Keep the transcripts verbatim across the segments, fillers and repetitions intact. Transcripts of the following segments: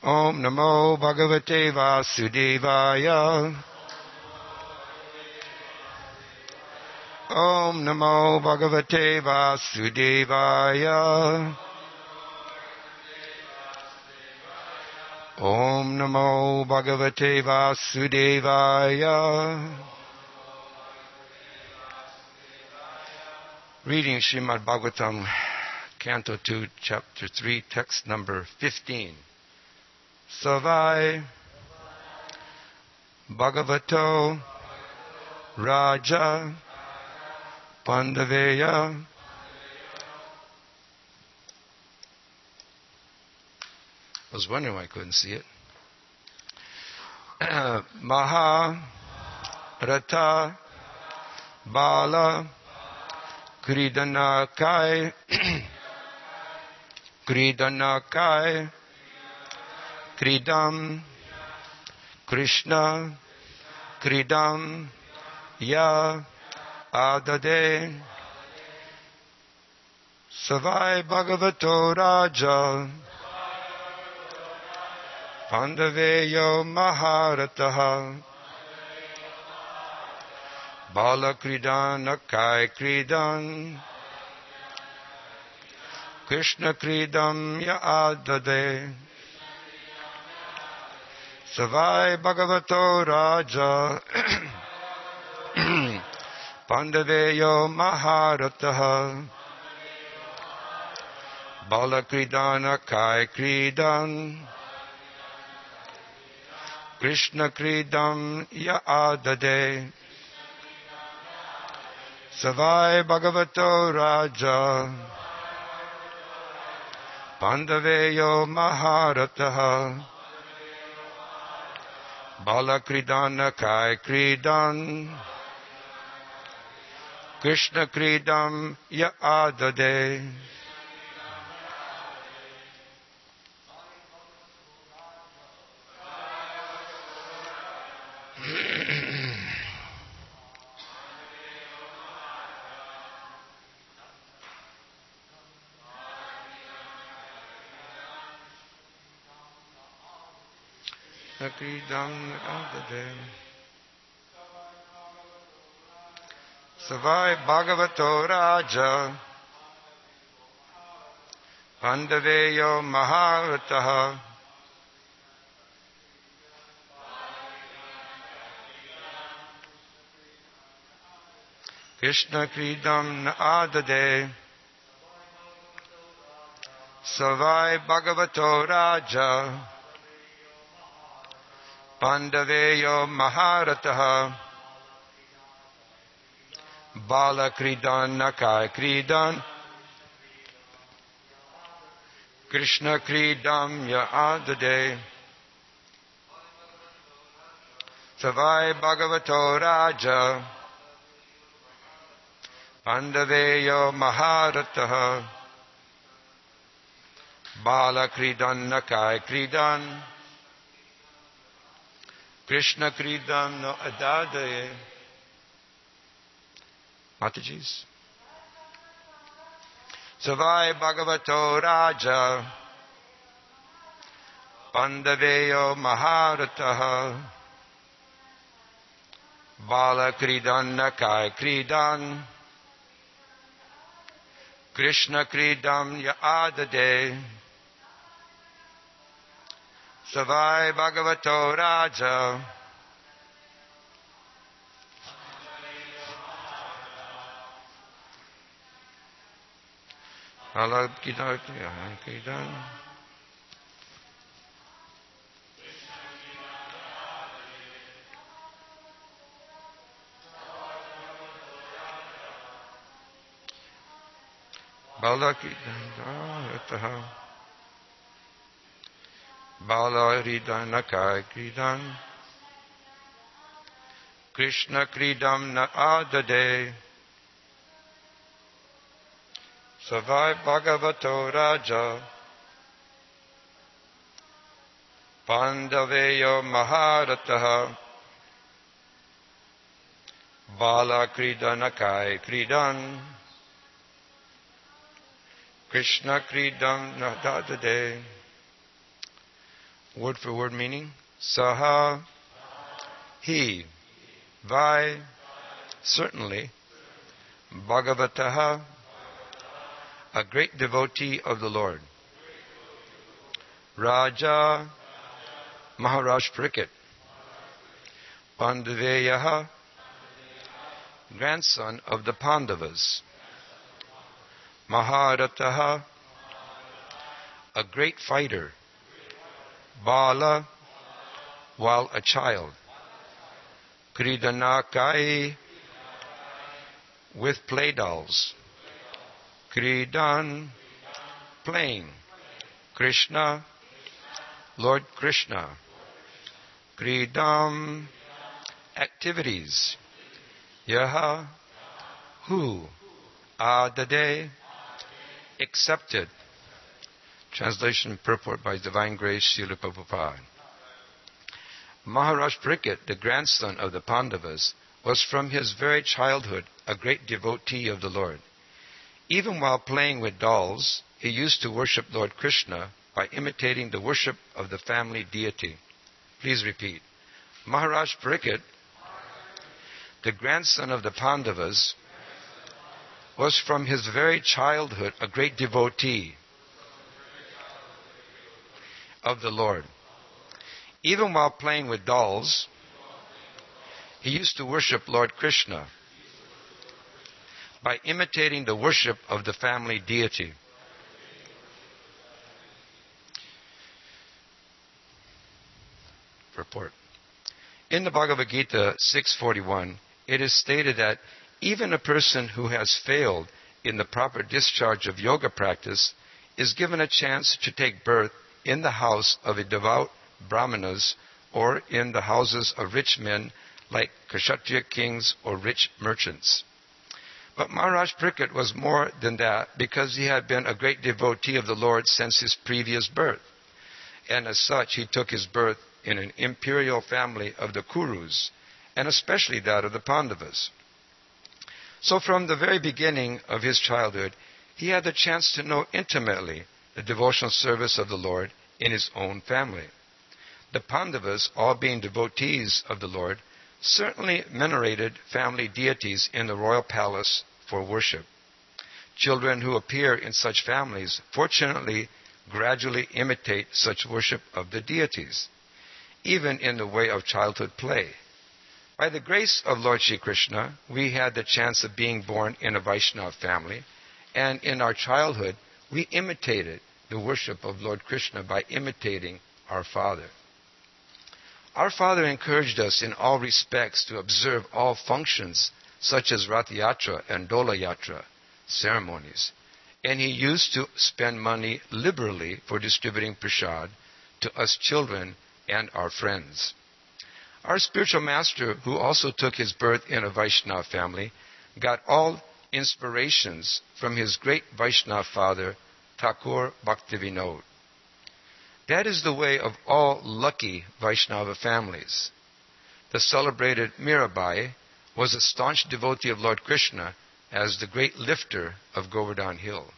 Om Namo Bhagavate Vasudevaya. Om Namo Bhagavate Vasudevaya. Om Namo Bhagavate Vasudevaya. Reading Srimad Bhagavatam, Canto two, Chapter three, text number fifteen. Savai Bhagavato Raja Pandaveya. I was wondering why I couldn't see it. Maha Rata Bala Kridanakai Kridanakai Kridam Krishna Kridam Ya Adade Savai Bhagavato Raja Pandaveyo Maharataha Bala Kridana Kai Kridan Krishna Kridam Ya Adade Savai Bhagavato Raja Pandaveyo Maharataha Bala Kridana Kai Kridan Krishna Kridam Ya Adade Savai Bhagavato Raja Pandaveyo Maharataha Bala Kridana Kai Kridan Krishna Kridam Ya Adade Kridam Adade Savai Bhagavato Raja Pandaveyo Maharataha Krishna Kridam Adade Savai Bhagavato Raja Pandaveyo Maharataha Bala Kridan Nakai Kridan Krishna Kridam Ya Adade Savai Bhagavato Raja Pandaveyo Maharataha Bala Kridan Nakai Kridan Krishna Kridam No Adade. Mataji's. Savai Bhagavato Raja Pandaveyo Maharataha Bala Kridan Nakai Kridan Krishna Kridam Ya Adade Savai Bhagavato Raja Bala Kridan Kridan Bala Kridan Bala Kridan Nakai Kridan Krishna Kridam Na Adade Savai Bhagavato Raja Pandaveyo Maharataha Bala Kridanakai Kridan Krishna Kridam Nadadade Word for word meaning. Saha, he. Vai, certainly. Bhagavataha, a great devotee of the Lord. Raja, Maharaj Parikshit. Pandaveyaha, grandson of the Pandavas. Maharataha, a great fighter. Bala, while a child. Kridanakai, with play dolls. Kridan, playing. Krishna, Lord Krishna. Kridam, activities. Yaha, who. Adade, accepted. Translation purport by Divine Grace Srila Prabhupada. Maharaj Parikshit, the grandson of the Pandavas, was from his very childhood a great devotee of the Lord. Even while playing with dolls, he used to worship Lord Krishna by imitating the worship of the family deity. Please repeat. Maharaj Parikshit, the grandson of the Pandavas, was from his very childhood a great devotee of the Lord. Even while playing with dolls, he used to worship Lord Krishna by imitating the worship of the family deity. Report. In the Bhagavad Gita six forty-one, it is stated that even a person who has failed in the proper discharge of yoga practice is given a chance to take birth in the house of a devout brahmanas or in the houses of rich men like Kshatriya kings or rich merchants. But Maharaj Parikshit was more than that because he had been a great devotee of the Lord since his previous birth. And as such, he took his birth in an imperial family of the Kurus, and especially that of the Pandavas. So from the very beginning of his childhood, he had the chance to know intimately the devotional service of the Lord in his own family. The Pandavas, all being devotees of the Lord, certainly venerated family deities in the royal palace for worship. Children who appear in such families, fortunately, gradually imitate such worship of the deities, even in the way of childhood play. By the grace of Lord Shri Krishna, we had the chance of being born in a Vaishnava family, and in our childhood, we imitated the worship of Lord Krishna by imitating our Father. Our Father encouraged us in all respects to observe all functions such as Rath Yatra and Dola Yatra ceremonies, and he used to spend money liberally for distributing prasad to us children and our friends. Our spiritual master, who also took his birth in a Vaishnava family, got all inspirations from his great Vaishnava father, Thakur Bhaktivinoda. That is the way of all lucky Vaishnava families. The celebrated Mirabai was a staunch devotee of Lord Krishna as the great lifter of Govardhan Hill.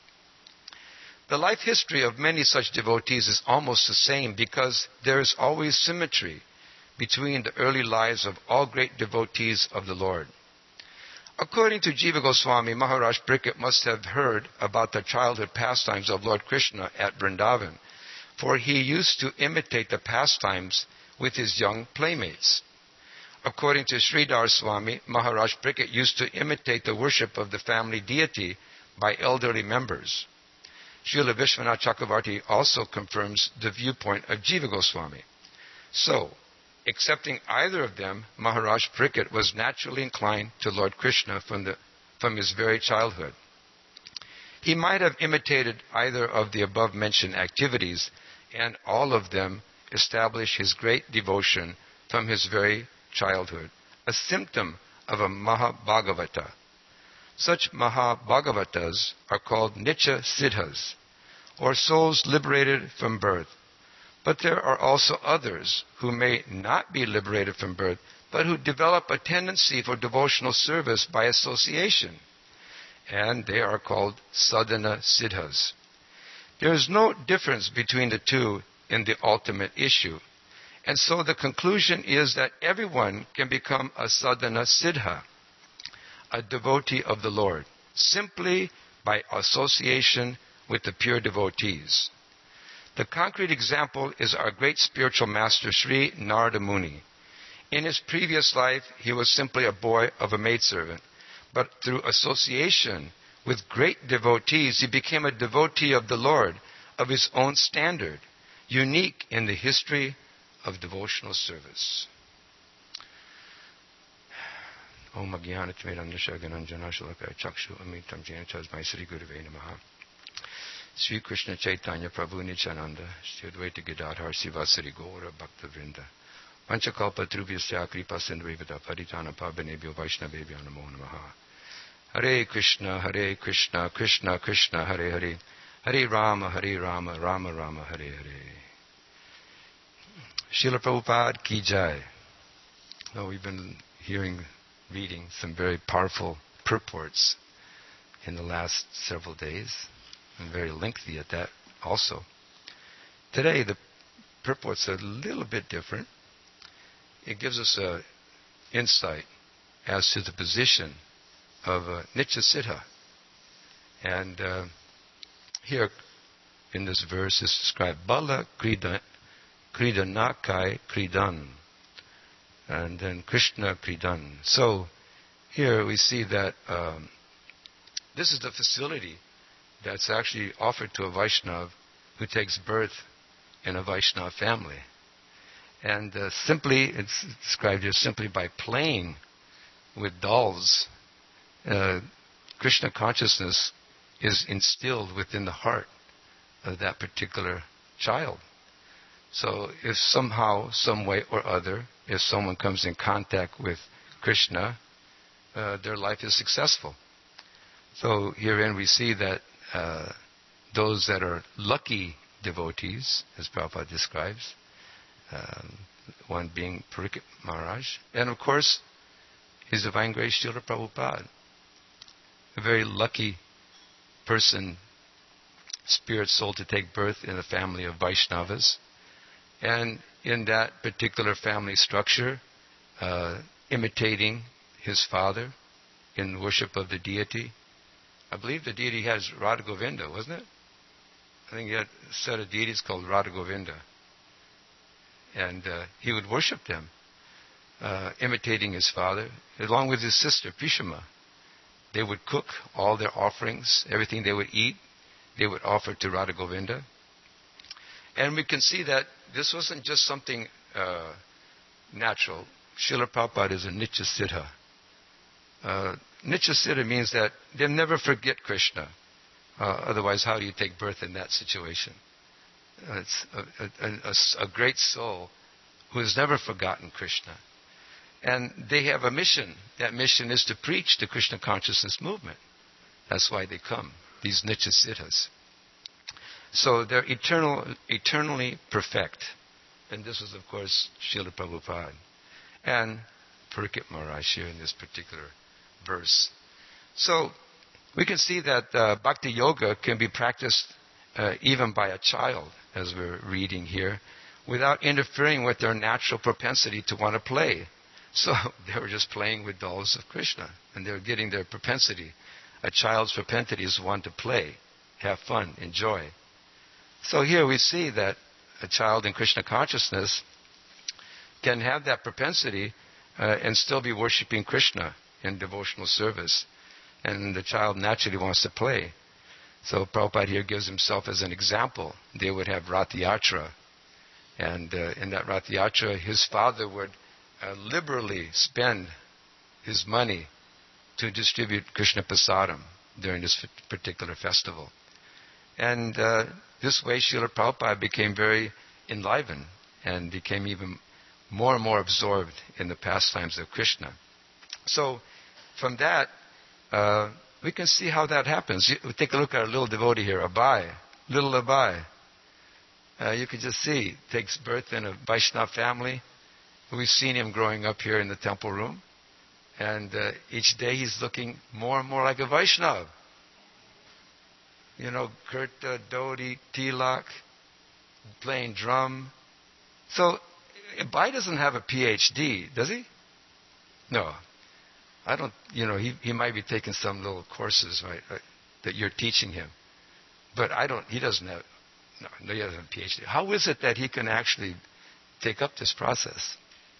The life history of many such devotees is almost the same because there is always symmetry between the early lives of all great devotees of the Lord. According to Jiva Goswami, Maharaj Parikshit must have heard about the childhood pastimes of Lord Krishna at Vrindavan, for he used to imitate the pastimes with his young playmates. According to Sridhar Swami, Maharaj Parikshit used to imitate the worship of the family deity by elderly members. Srila Vishwanath Chakravarti also confirms the viewpoint of Jiva Goswami. So, accepting either of them, Maharaj Parikshit was naturally inclined to Lord Krishna from, the, from his very childhood. He might have imitated either of the above-mentioned activities, and all of them establish his great devotion from his very childhood, a symptom of a Mahabhagavata. Such Mahabhagavatas are called Nitya Siddhas, or souls liberated from birth. But there are also others who may not be liberated from birth, but who develop a tendency for devotional service by association, and they are called Sadhana Siddhas. There is no difference between the two in the ultimate issue. And so the conclusion is that everyone can become a sadhana siddha, a devotee of the Lord, simply by association with the pure devotees. The concrete example is our great spiritual master, Sri Narada Muni. In his previous life, he was simply a boy of a maidservant. But through association with great devotees, he became a devotee of the Lord, of his own standard, unique in the history of devotional service. Om Ajnanatimirandashagananjana Shalakaya Chakshu Amitam Jena Tasmai Sri Gurave Namaha. Sri Krishna Chaitanya Prabhu Nityananda Sri Advaita Gadadhar Sivasari Gaura Bhakta Vrinda Panchakalpa Trubhyasya Kripa Sindhvivada Paritana Pavanebhyo Vaishnavebhyo Namo Namaha. Hare Krishna, Hare Krishna, Krishna Krishna, Hare Hare, Hare Rama, Hare Rama, Rama Rama, Hare Hare. Srila Prabhupada Ki Jai. Well, we've been hearing, reading some very powerful purports in the last several days, and very lengthy at that also. Today, the purport's a little bit different. It gives us an insight as to the position of uh, Nitya Siddha. And uh, here in this verse is described Bala Kridan, Kridanakai Kridan, and then Krishna Kridan. So here we see that um, this is the facility that's actually offered to a Vaishnava who takes birth in a Vaishnava family. And uh, simply, it's described here simply by playing with dolls, uh, Krishna consciousness is instilled within the heart of that particular child. So if somehow, some way or other, if someone comes in contact with Krishna, uh, their life is successful. So herein we see that uh, those that are lucky devotees, as Prabhupada describes, um, one being Parikshit Maharaj, and of course, His Divine Grace Srila Prabhupada, a very lucky person, spirit soul, to take birth in a family of Vaishnavas. And in that particular family structure, uh, imitating his father in worship of the deity. I believe the deity has Radha Govinda, wasn't it? I think he had a set of deities called Radha Govinda. And uh, he would worship them, uh, imitating his father, along with his sister, Pishama. They would cook all their offerings, everything they would eat, they would offer to Radha Govinda. And we can see that this wasn't just something uh, natural. Srila Prabhupada is a Nitya Siddha. Uh, Nitya Siddha means that they'll never forget Krishna. Uh, otherwise, how do you take birth in that situation? Uh, it's a, a, a, a great soul who has never forgotten Krishna. And they have a mission. That mission is to preach the Krishna consciousness movement. That's why they come, these Nitya Siddhas. So they're eternal, eternally perfect. And this is, of course, Srila Prabhupada and Parikshit Maharaj here in this particular verse. So we can see that uh, Bhakti Yoga can be practiced uh, even by a child, as we're reading here, without interfering with their natural propensity to want to play. So they were just playing with dolls of Krishna, and they were getting their propensity. A child's propensity is one to play, have fun, enjoy. So here we see that a child in Krishna consciousness can have that propensity uh, and still be worshipping Krishna in devotional service. And the child naturally wants to play. So Prabhupada here gives himself as an example. They would have Rath Yatra. And uh, in that Rath Yatra, his father would uh, liberally spend his money to distribute Krishna Prasadam during this particular festival. And uh, this way, Srila Prabhupada became very enlivened and became even more and more absorbed in the pastimes of Krishna. So, from that, uh, we can see how that happens. You, take a look at our little devotee here, Abai, little Abai. Uh, you can just see, takes birth in a Vaishnava family. We've seen him growing up here in the temple room. And uh, each day he's looking more and more like a Vaishnava. You know, Kirta, Dodi, Tilak, playing drum. So, Bai doesn't have a P H D, does he? No. I don't, you know, he, he might be taking some little courses, right, right, that you're teaching him. But I don't, he doesn't have, no, no, he doesn't have a P H D. How is it that he can actually take up this process?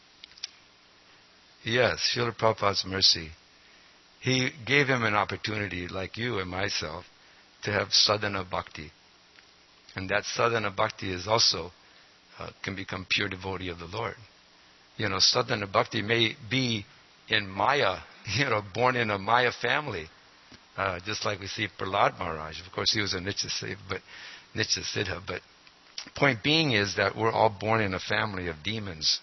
Yes, Srila Prabhupada's mercy. He gave him an opportunity, like you and myself, to have sadhana bhakti. And that sadhana bhakti is also, uh, can become pure devotee of the Lord. You know, sadhana bhakti may be in Maya, you know, born in a Maya family. Uh, just like we see Prahlad Maharaj. Of course, he was a Nitya Siddha, but, Nitya Siddha, but point being is that we're all born in a family of demons,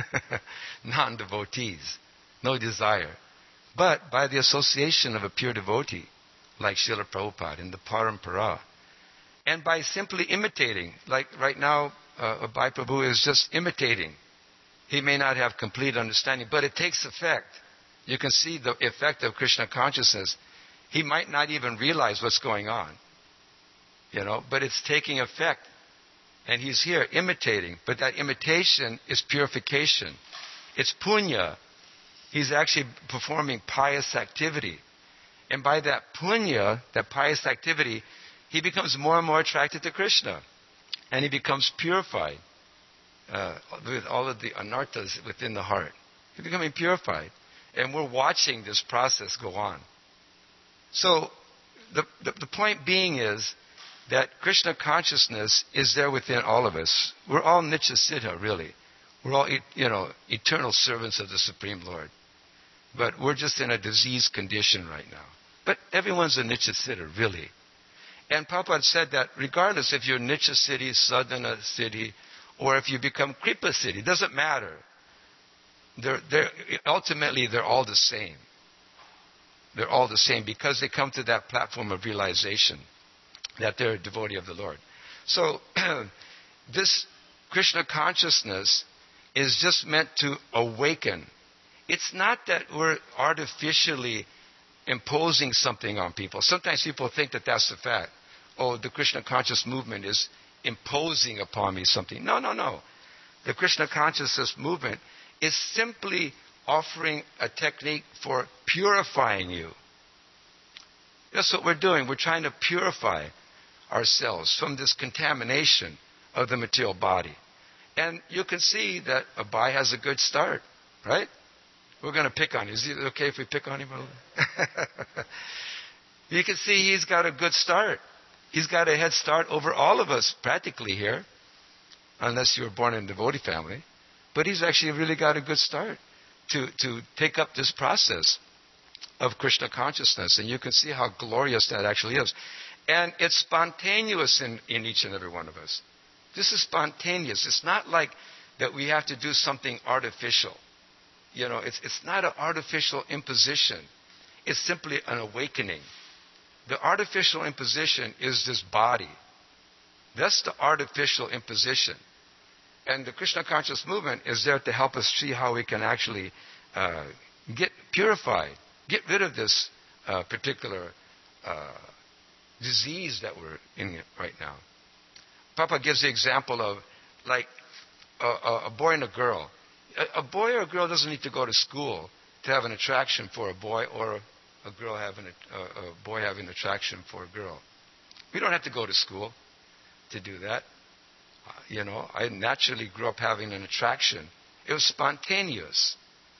non-devotees, no desire. But by the association of a pure devotee, like Srila Prabhupada in the Parampara, and by simply imitating, like right now, uh, Bhai Prabhu is just imitating. He may not have complete understanding, but it takes effect. You can see the effect of Krishna consciousness. He might not even realize what's going on, you know, but it's taking effect. And he's here imitating, but that imitation is purification. It's punya. He's actually performing pious activity. And by that punya, that pious activity, he becomes more and more attracted to Krishna. And he becomes purified uh, with all of the anarthas within the heart. He's becoming purified. And we're watching this process go on. So the, the, the point being is that Krishna consciousness is there within all of us. We're all Nitya Siddha, really. We're all, you know, eternal servants of the Supreme Lord. But we're just in a diseased condition right now. But everyone's a Nitya Siddha, really. And Prabhupada said that regardless if you're Nitya Siddhi, Sadhana Siddhi, or if you become Kripa Siddhi, doesn't matter. They're, they're, ultimately, they're all the same. They're all the same because they come to that platform of realization that they're a devotee of the Lord. So this Krishna consciousness is just meant to awaken. It's not that we're artificially imposing something on people. Sometimes people think that that's the fact. Oh, the Krishna conscious movement is imposing upon me something. No, no, no. The Krishna consciousness movement is simply offering a technique for purifying you. That's what we're doing. We're trying to purify ourselves from this contamination of the material body. And you can see that Abai has a good start, right? We're going to pick on him. Is it okay if we pick on him a little? You can see he's got a good start. He's got a head start over all of us practically here, unless you were born in a devotee family. But he's actually really got a good start to, to take up this process of Krishna consciousness. And you can see how glorious that actually is. And it's spontaneous in, in each and every one of us. This is spontaneous. It's not like that we have to do something artificial. You know, it's, it's not an artificial imposition. It's simply an awakening. The artificial imposition is this body. That's the artificial imposition. And the Krishna conscious movement is there to help us see how we can actually uh, get purified, get rid of this uh, particular uh, disease that we're in right now. Papa gives the example of like a, a, a boy and a girl. A, a boy or a girl doesn't need to go to school to have an attraction for a boy, or a, a girl having a, a, a boy having an attraction for a girl. We don't have to go to school to do that. Uh, you know, I naturally grew up having an attraction. It was spontaneous.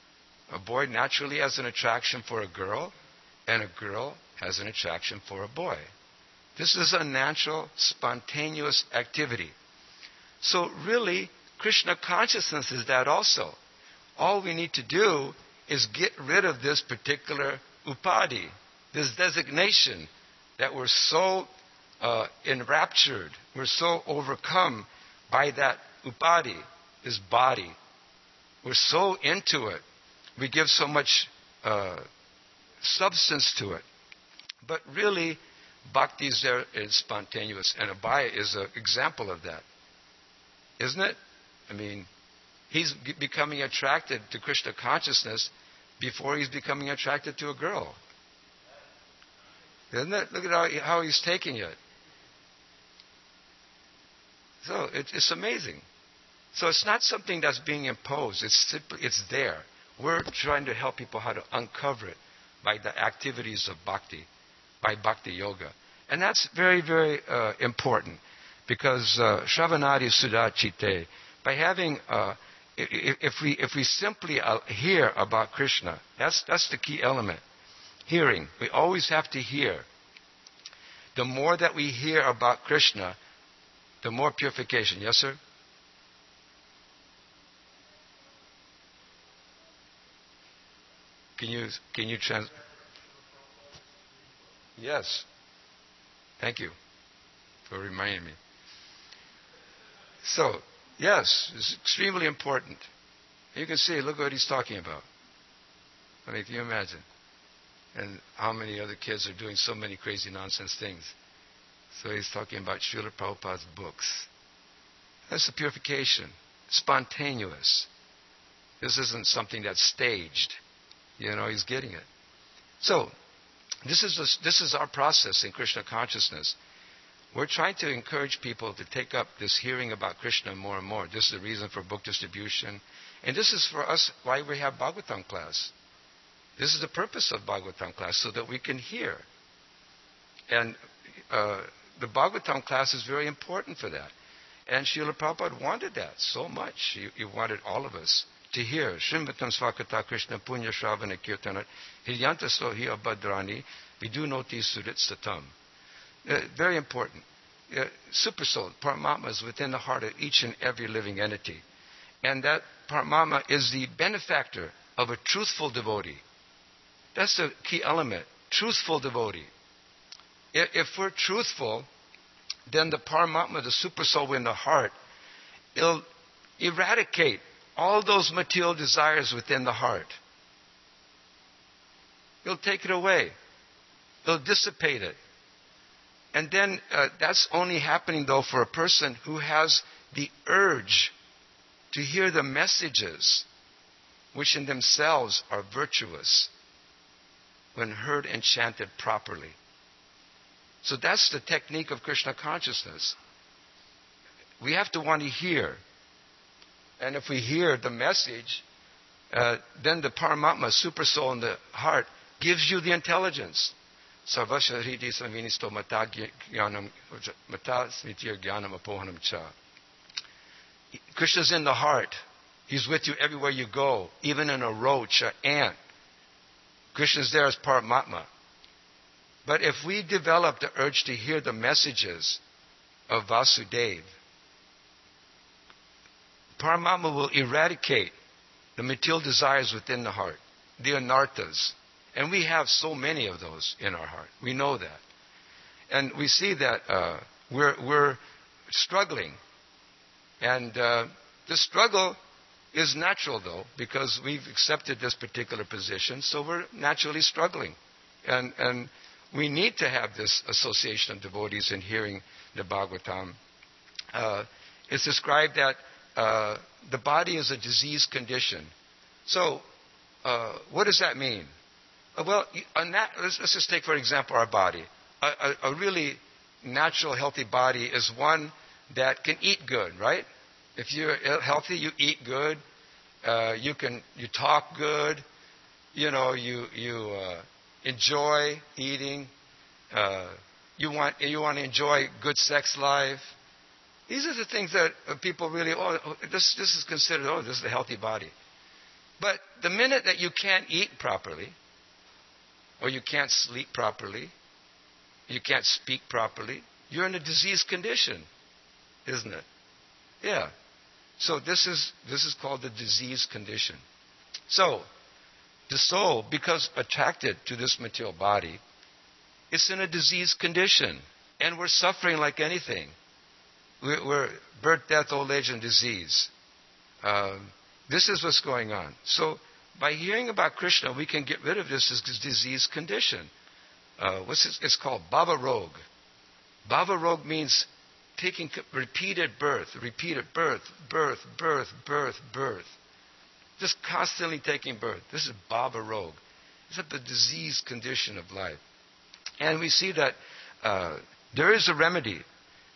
A boy naturally has an attraction for a girl, and a girl has an attraction for a boy. This is a natural, spontaneous activity. So really, Krishna consciousness is that also. All we need to do is get rid of this particular upadhi, this designation that we're so uh, enraptured, we're so overcome by that upadhi, this body. We're so into it. We give so much uh, substance to it. But really, bhakti is there, is spontaneous, and Abhaya is an example of that. Isn't it? I mean, he's g- becoming attracted to Krishna consciousness before he's becoming attracted to a girl. Isn't it? Look at how, how he's taking it. So it, it's amazing. So it's not something that's being imposed. It's simply, it's there. We're trying to help people how to uncover it by the activities of bhakti, by bhakti yoga. And that's very, very uh, important because uh, Shravanadi Sudha Chitte, by having, uh, if, if we if we simply uh, hear about Krishna, that's that's the key element. Hearing. We always have to hear. The more that we hear about Krishna, the more purification. Yes, sir? Can you can you trans? Yes. Thank you for reminding me. So, yes, it's extremely important. You can see, look what he's talking about. I mean, can you imagine? And how many other kids are doing so many crazy nonsense things. So he's talking about Srila Prabhupada's books. That's the purification. Spontaneous. This isn't something that's staged. You know, he's getting it. So, this is a, this is our process in Krishna consciousness. We're trying to encourage people to take up this hearing about Krishna more and more. This is the reason for book distribution. And this is for us why we have Bhagavatam class. This is the purpose of Bhagavatam class, so that we can hear. And uh, the Bhagavatam class is very important for that. And Srila Prabhupada wanted that so much. He, he wanted all of us to hear. Shrimvatam Svakata Krishna Punya Shravana Kirtanat Hiryanta Sohi Abhadrani Vidunoti Surit Satam. Uh, very important. Uh, super soul, Paramatma, is within the heart of each and every living entity. And that Paramatma is the benefactor of a truthful devotee. That's the key element. Truthful devotee. If, if we're truthful, then the Paramatma, the super soul in the heart, it'll eradicate all those material desires within the heart. He'll take it away. He'll dissipate it. And then uh, that's only happening, though, for a person who has the urge to hear the messages, which in themselves are virtuous, when heard and chanted properly. So that's the technique of Krishna consciousness. We have to want to hear. And if we hear the message, uh, then the Paramatma, super soul in the heart, gives you the intelligence. Sarvasya hridi samvinisto mata jnanam mata smitir jnanam apohanam cha. Krishna's in the heart. He's with you everywhere you go, even in a roach, an ant. Krishna's there as Paramatma. But if we develop the urge to hear the messages of Vasudeva, Paramatma will eradicate the material desires within the heart, the anarthas. And we have so many of those in our heart. We know that. And we see that uh, we're, we're struggling. And uh, the struggle is natural, though, because we've accepted this particular position, so we're naturally struggling. And, and we need to have this association of devotees in hearing the Bhagavatam. Uh, it's described that uh, the body is a disease condition. So, uh, what does that mean? Uh, well, nat- let's, let's just take, for example, our body. A, a, a really natural, healthy body is one that can eat good, right? If you're healthy, you eat good. Uh, you can you talk good. You know, you you uh, enjoy eating. Uh, you want you want to enjoy good sex life. These are the things that people really. Oh, this this is considered. Oh, this is a healthy body. But the minute that you can't eat properly, or you can't sleep properly, you can't speak properly, you're in a disease condition, isn't it? Yeah. So this is this is called the disease condition. So the soul, because attracted to this material body, it's in a disease condition, and we're suffering like anything. We're, we're birth, death, old age, and disease. Um, this is what's going on. So by hearing about Krishna, we can get rid of this, this disease condition. Uh, what's this? It's called Bhava Rog. Bhava Rog means taking repeated birth, repeated birth, birth, birth, birth, birth. Just constantly taking birth. This is Bhava Rog. It's a disease condition of life. And we see that uh, there is a remedy.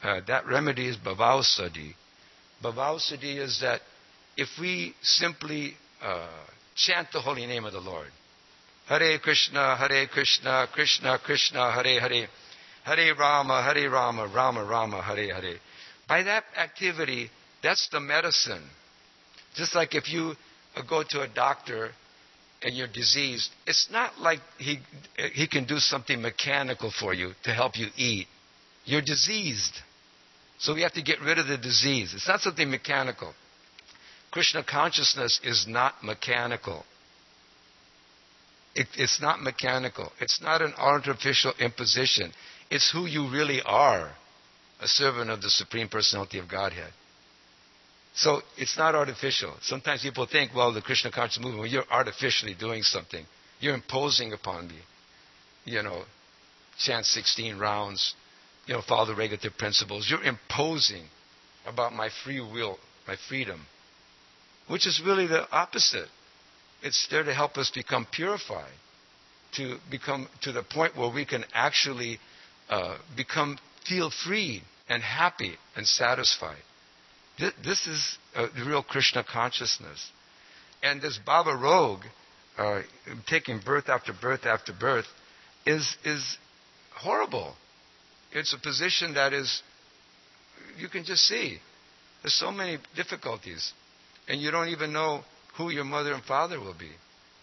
uh, that remedy is bhavausadhi. Bhavausadhi is that if we simply uh, chant the holy name of the Lord, Hare Krishna, Hare Krishna, Krishna Krishna, Hare Hare, Hare Rama, Hare Rama, Rama Rama, Hare Hare. By that activity, that's the medicine. Just like if you uh, go to a doctor and you're diseased, it's not like he he can do something mechanical for you to help you eat. You're diseased. So we have to get rid of the disease. It's not something mechanical. Krishna consciousness is not mechanical. It, it's not mechanical. It's not an artificial imposition. It's who you really are, a servant of the Supreme Personality of Godhead. So it's not artificial. Sometimes people think, well, the Krishna conscious movement, well, you're artificially doing something. You're imposing upon me. You know, chant sixteen rounds, you know, follow the regulative principles. You're imposing about my free will, my freedom, which is really the opposite. It's there to help us become purified, to become to the point where we can actually uh, become, feel free and happy and satisfied. This, this is uh, the real Krishna consciousness. And this Bhava Rog, uh, taking birth after birth after birth, is is horrible. It's a position that is, you can just see, there's so many difficulties. And you don't even know who your mother and father will be.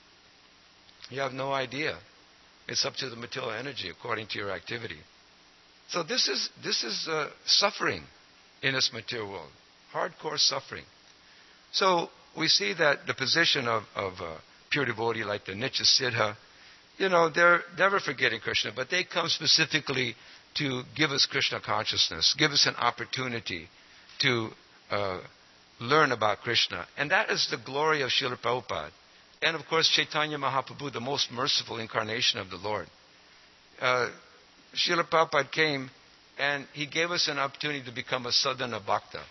You have no idea. It's up to the material energy according to your activity. So this is this is uh, suffering in this material world, hardcore suffering. So we see that the position of, of uh, pure devotee like the Nitya Siddha, you know, they're never forgetting Krishna, but they come specifically to give us Krishna consciousness, give us an opportunity to uh, learn about Krishna. And that is the glory of Srila Prabhupada. And of course, Chaitanya Mahaprabhu, the most merciful incarnation of the Lord. Uh, Srila Prabhupada came and he gave us an opportunity to become a sadhana bhakta.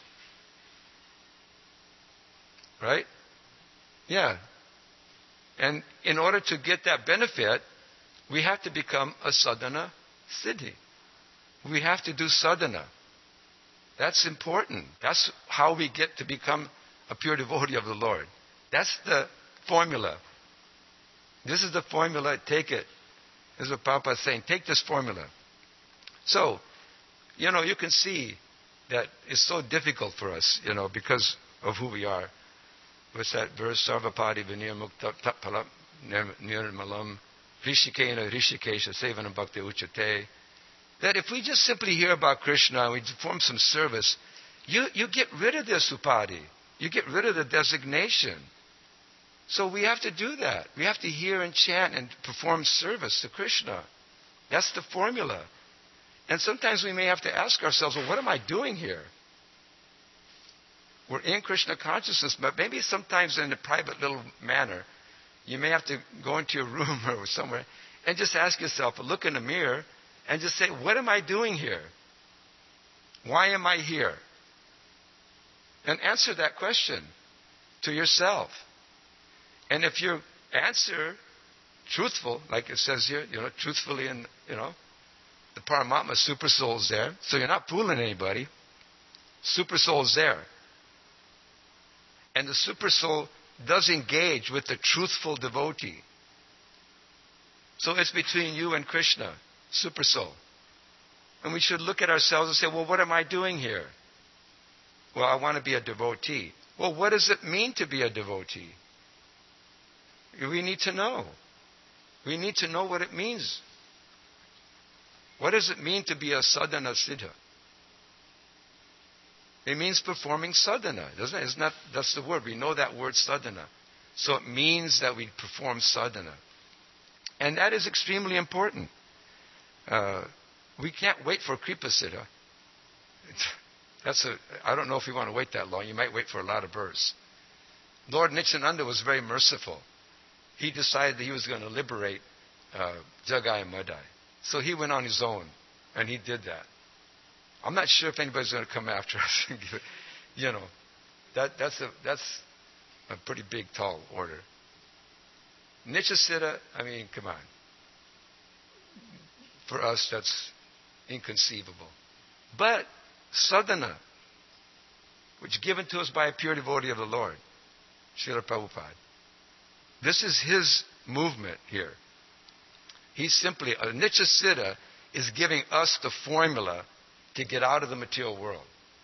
Right? Yeah. And in order to get that benefit, we have to become a sadhana siddhi. We have to do sadhana. That's important. That's how we get to become a pure devotee of the Lord. That's the formula. This is the formula. Take it. This is what Prabhupada is saying. Take this formula. So, you know, you can see that it's so difficult for us, you know, because of who we are. What's that verse? Sarvapadi vinir mukta tatpalam nirmalam rishikena rishikesha sevanam bhakti uchate. That if we just simply hear about Krishna and we perform some service, you, you get rid of this upadhi. You get rid of the designation. So we have to do that. We have to hear and chant and perform service to Krishna. That's the formula. And sometimes we may have to ask ourselves, well, what am I doing here? We're in Krishna consciousness, but maybe sometimes in a private little manner, you may have to go into your room or somewhere and just ask yourself, look in the mirror, and just say, what am I doing here? Why am I here? And answer that question to yourself. And if you answer truthful, like it says here, you know, truthfully, and you know, the Paramatma super soul's there, so you're not fooling anybody. Super soul's there. And the super soul does engage with the truthful devotee. So it's between you and Krishna. Super soul. And we should look at ourselves and say, well, what am I doing here? Well, I want to be a devotee. Well, what does it mean to be a devotee? We need to know. We need to know what it means. What does it mean to be a sadhana siddha? It means performing sadhana, doesn't it? Isn't that, that's the word. We know that word sadhana. So it means that we perform sadhana. And that is extremely important. Uh, we can't wait for Kripa Siddha. That's a, I don't know if you want to wait that long. You might wait for a lot of births. Lord Nityananda was very merciful. He decided that he was going to liberate uh, Jagai and Madai. So he went on his own, and he did that. I'm not sure if anybody's going to come after us. You know, that, that's, a, that's a pretty big, tall order. Nitya Siddha, I mean, come on. For us, that's inconceivable. But sadhana, which is given to us by a pure devotee of the Lord, Srila Prabhupada. This is his movement here. He's simply, a Nitya Siddha is giving us the formula to get out of the material world.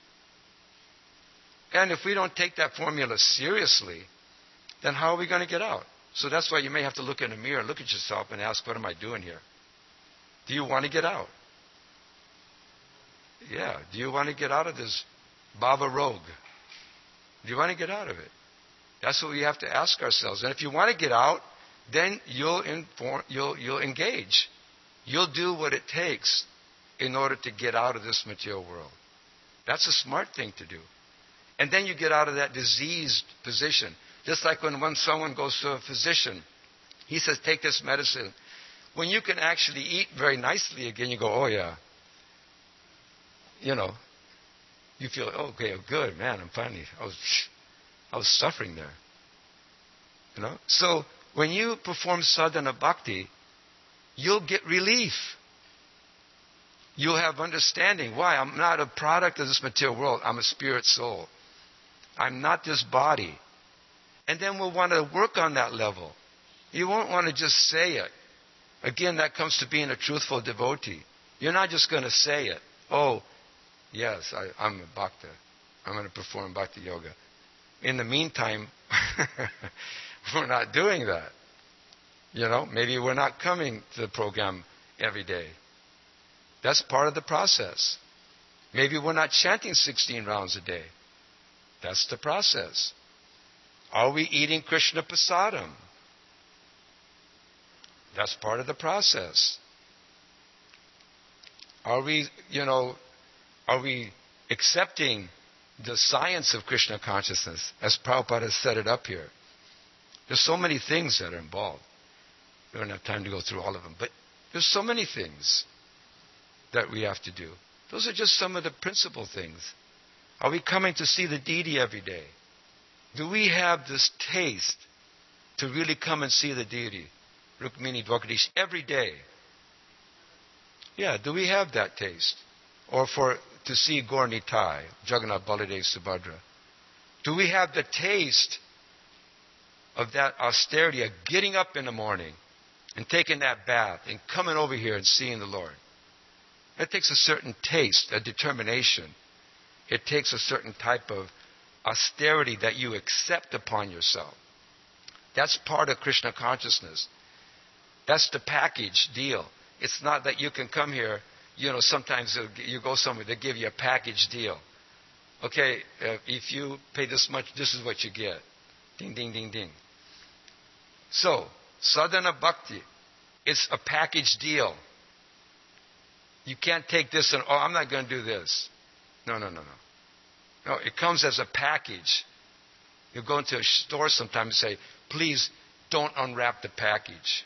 And if we don't take that formula seriously, then how are we going to get out? So that's why you may have to look in the mirror, look at yourself and ask, what am I doing here? Do you want to get out? Yeah. Do you want to get out of this bhava rogue? Do you want to get out of it? That's what we have to ask ourselves. And if you want to get out, then you'll inform, you'll you'll engage. You'll do what it takes in order to get out of this material world. That's a smart thing to do. And then you get out of that diseased position. Just like when, when someone goes to a physician, he says, take this medicine. When you can actually eat very nicely again, you go, oh yeah. You know, you feel, oh, okay, good, man, I'm finally, I was, I was suffering there. You know? So, when you perform sadhana bhakti, you'll get relief. You'll have understanding. Why? I'm not a product of this material world. I'm a spirit soul. I'm not this body. And then we'll want to work on that level. You won't want to just say it. Again, that comes to being a truthful devotee. You're not just going to say it. Oh, yes, I, I'm a bhakta. I'm going to perform bhakti yoga. In the meantime, we're not doing that. You know, maybe we're not coming to the program every day. That's part of the process. Maybe we're not chanting sixteen rounds a day. That's the process. Are we eating Krishna prasadam? That's part of the process. Are we, you know, are we accepting the science of Krishna consciousness as Prabhupada has set it up here? There's so many things that are involved. We don't have time to go through all of them. But there's so many things that we have to do. Those are just some of the principal things. Are we coming to see the deity every day? Do we have this taste to really come and see the deity, Rukmini Dwakadish, every day? Yeah, do we have that taste? Or for to see Gaur Nitai, Jagannath Baladev Subhadra? Do we have the taste of that austerity of getting up in the morning and taking that bath and coming over here and seeing the Lord? It takes a certain taste, a determination. It takes a certain type of austerity that you accept upon yourself. That's part of Krishna consciousness. That's the package deal. It's not that you can come here, you know, sometimes you go somewhere, they give you a package deal. Okay, uh, if you pay this much, this is what you get. Ding, ding, ding, ding. So, sadhana bhakti, it's a package deal. You can't take this and, oh, I'm not going to do this. No, no, no, no. No, it comes as a package. You go into a store sometimes and say, please don't unwrap the package.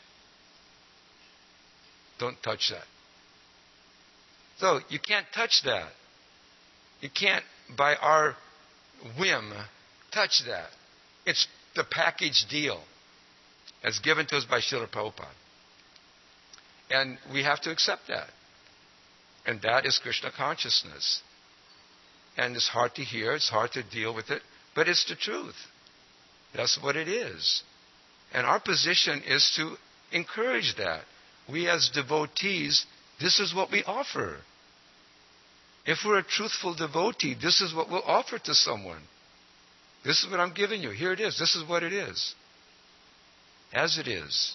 Don't touch that. So you can't touch that. You can't, by our whim, touch that. It's the package deal as given to us by Srila Prabhupada. And we have to accept that. And that is Krishna consciousness. And it's hard to hear, it's hard to deal with it, but it's the truth. That's what it is. And our position is to encourage that. We as devotees, this is what we offer. If we're a truthful devotee, this is what we'll offer to someone. This is what I'm giving you. Here it is. This is what it is. As it is.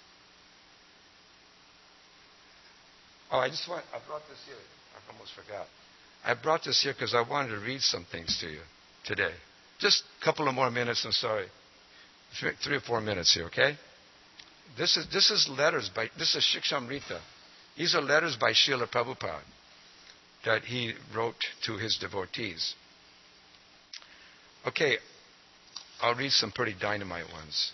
Oh, I just want, I brought this here. I almost forgot. I brought this here because I wanted to read some things to you today. Just a couple of more minutes, I'm sorry. Three, three or four minutes here, okay? This is this is letters by, this is Shikshamrita. These are letters by Srila Prabhupada that he wrote to his devotees. Okay, I'll read some pretty dynamite ones.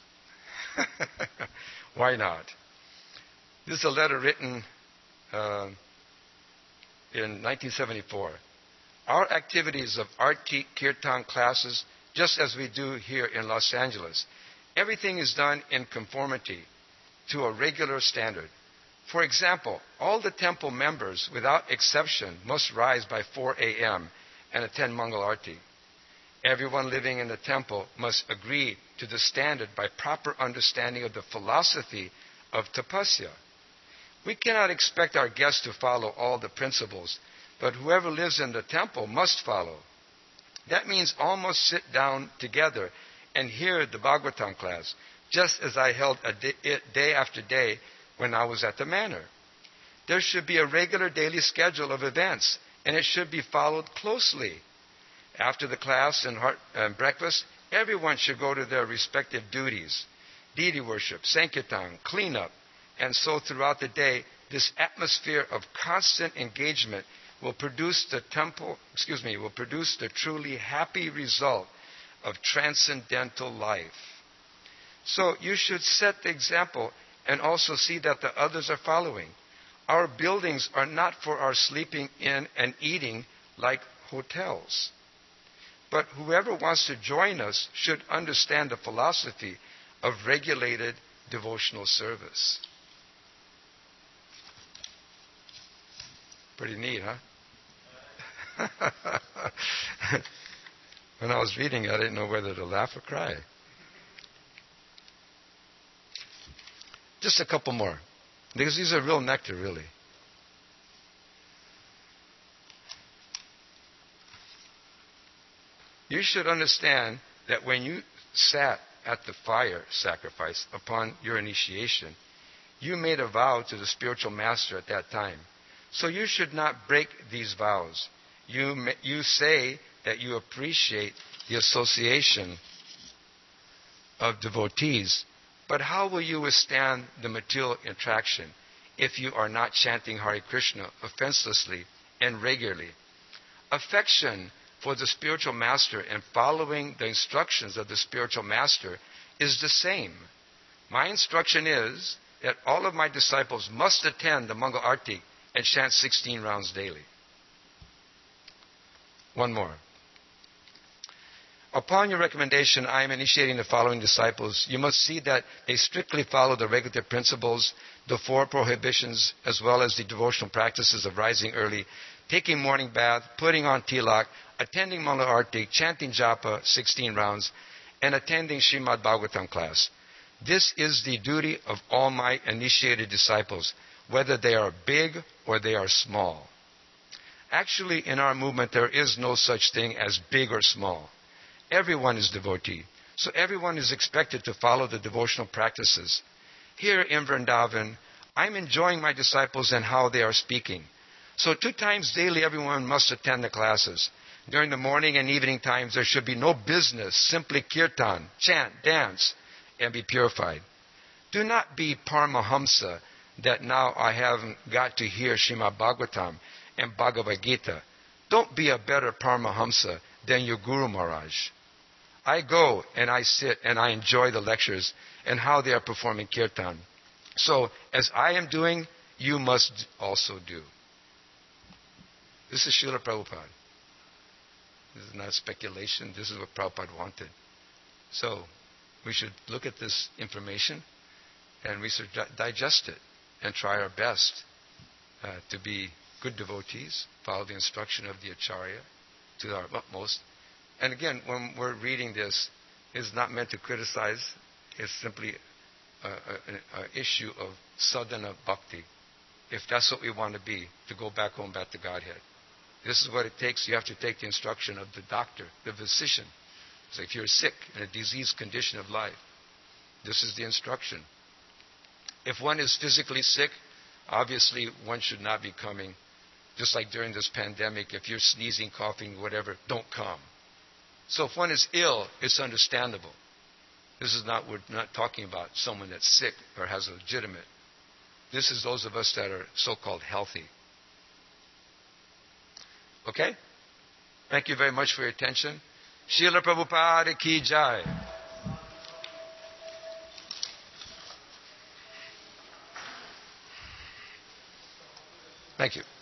Why not? This is a letter written uh, in nineteen seventy-four. Our activities of Arti Kirtan classes, just as we do here in Los Angeles, everything is done in conformity to a regular standard. For example, all the temple members, without exception, must rise by four a.m. and attend Mangal Arti. Everyone living in the temple must agree to the standard by proper understanding of the philosophy of tapasya. We cannot expect our guests to follow all the principles, but whoever lives in the temple must follow. That means all must sit down together and hear the Bhagavatam class, just as I held a day, day after day when I was at the manor. There should be a regular daily schedule of events, and it should be followed closely. After the class and, heart, and breakfast, everyone should go to their respective duties. Deity worship, Sankirtan, cleanup, and so throughout the day, this atmosphere of constant engagement will produce the temple, excuse me, will produce the truly happy result of transcendental life. So you should set the example and also see that the others are following. Our buildings are not for our sleeping in and eating like hotels. But whoever wants to join us should understand the philosophy of regulated devotional service. Pretty neat, huh? When I was reading it, I didn't know whether to laugh or cry. Just a couple more, because these are real nectar, really. You should understand that when you sat at the fire sacrifice upon your initiation, you made a vow to the spiritual master at that time. So you should not break these vows. You, you say that you appreciate the association of devotees, but how will you withstand the material attraction if you are not chanting Hare Krishna offenselessly and regularly? Affection for the spiritual master and following the instructions of the spiritual master is the same. My instruction is that all of my disciples must attend the Mangal Arti and chant sixteen rounds daily. One more. Upon your recommendation, I am initiating the following disciples. You must see that they strictly follow the regulative principles, the four prohibitions, as well as the devotional practices of rising early, taking morning bath, putting on tilak, attending Mangal Arti, chanting japa sixteen rounds, and attending Srimad Bhagavatam class. This is the duty of all my initiated disciples, whether they are big or they are small. Actually, in our movement, there is no such thing as big or small. Everyone is devotee, so everyone is expected to follow the devotional practices. Here in Vrindavan, I'm enjoying my disciples and how they are speaking. So two times daily, everyone must attend the classes. During the morning and evening times, there should be no business, simply kirtan, chant, dance, and be purified. Do not be Paramahamsa, that now I haven't got to hear Srimad Bhagavatam and Bhagavad Gita. Don't be a better Paramahamsa than your Guru Maharaj. I go and I sit and I enjoy the lectures and how they are performing kirtan. So, as I am doing, you must also do. This is Srila Prabhupada. This is not speculation. This is what Prabhupada wanted. So, we should look at this information and we should digest it and try our best uh, to be good devotees, follow the instruction of the Acharya to our utmost. And again, when we're reading this, it's not meant to criticize. It's simply an issue of sadhana bhakti. If that's what we want to be, to go back home, back to Godhead. This is what it takes. You have to take the instruction of the doctor, the physician. So if you're sick in a diseased condition of life, this is the instruction. If one is physically sick, obviously one should not be coming. Just like during this pandemic, if you're sneezing, coughing, whatever, don't come. So if one is ill, it's understandable. This is not, we're not talking about someone that's sick or has a legitimate. This is those of us that are so-called healthy. Okay? Thank you very much for your attention. Srila Prabhupada ki jai. Thank you.